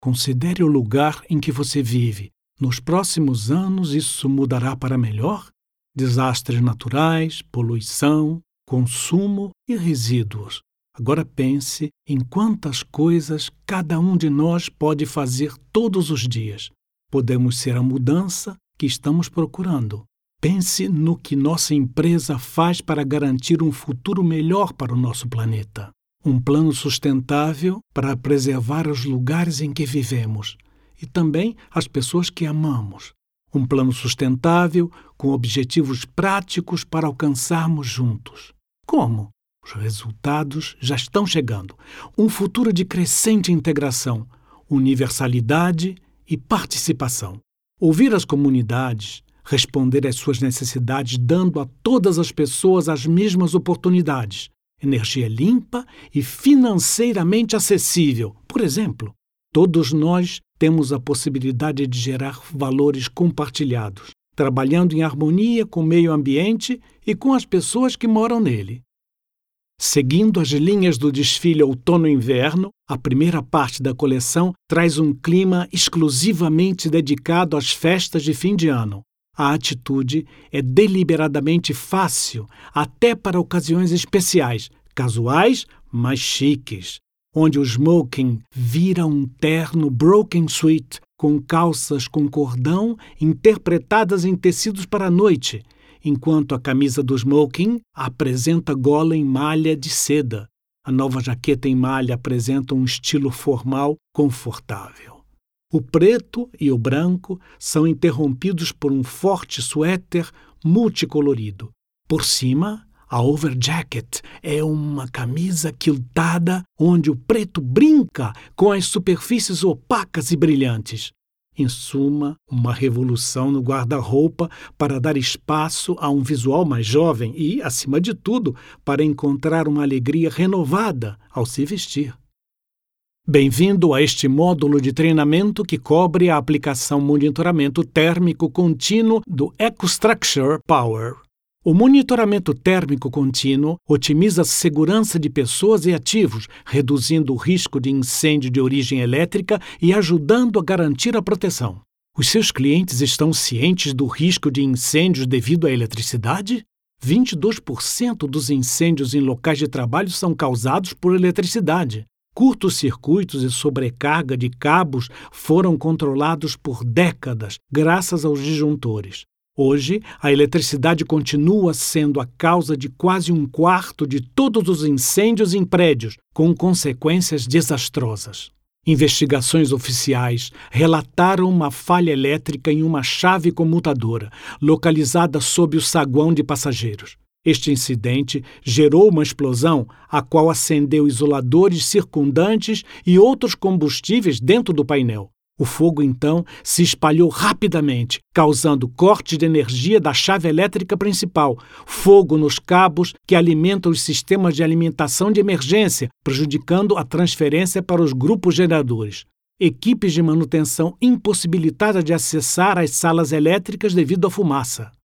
Considere o lugar em que você vive. Nos próximos anos, isso mudará para melhor? Desastres naturais, poluição, consumo e resíduos. Agora pense em quantas coisas cada um de nós pode fazer todos os dias. Podemos ser a mudança que estamos procurando. Pense no que nossa empresa faz para garantir um futuro melhor para o nosso planeta. Um plano sustentável para preservar os lugares em que vivemos e também as pessoas que amamos. Um plano sustentável com objetivos práticos para alcançarmos juntos. Como? Os resultados já estão chegando. Um futuro de crescente integração, universalidade e participação. Ouvir as comunidades, responder às suas necessidades, dando a todas as pessoas as mesmas oportunidades. Energia limpa e financeiramente acessível. Por exemplo, todos nós temos a possibilidade de gerar valores compartilhados, trabalhando em harmonia com o meio ambiente e com as pessoas que moram nele. Seguindo as linhas do desfile outono-inverno, a primeira parte da coleção traz um clima exclusivamente dedicado às festas de fim de ano. A atitude é deliberadamente fácil, até para ocasiões especiais, casuais, mas chiques, onde o smoking vira um terno broken suit com calças com cordão interpretadas em tecidos para a noite, enquanto a camisa do smoking apresenta gola em malha de seda. A nova jaqueta em malha apresenta um estilo formal confortável. O preto e o branco são interrompidos por um forte suéter multicolorido. Por cima, a overjacket é uma camisa quiltada onde o preto brinca com as superfícies opacas e brilhantes. Em suma, uma revolução no guarda-roupa para dar espaço a um visual mais jovem e, acima de tudo, para encontrar uma alegria renovada ao se vestir. Bem-vindo a este módulo de treinamento que cobre a aplicação monitoramento térmico contínuo do EcoStruxure Power. O monitoramento térmico contínuo otimiza a segurança de pessoas e ativos, reduzindo o risco de incêndio de origem elétrica e ajudando a garantir a proteção. Os seus clientes estão cientes do risco de incêndios devido à eletricidade? 22% dos incêndios em locais de trabalho são causados por eletricidade. Curtos-circuitos e sobrecarga de cabos foram controlados por décadas, graças aos disjuntores. Hoje, a eletricidade continua sendo a causa de quase 1/4 de todos os incêndios em prédios, com consequências desastrosas. Investigações oficiais relataram uma falha elétrica em uma chave comutadora, localizada sob o saguão de passageiros. Este incidente gerou uma explosão, a qual acendeu isoladores circundantes e outros combustíveis dentro do painel. O fogo, então, se espalhou rapidamente, causando corte de energia da chave elétrica principal, fogo nos cabos que alimentam os sistemas de alimentação de emergência, prejudicando a transferência para os grupos geradores. Equipes de manutenção impossibilitadas de acessar as salas elétricas devido à fumaça.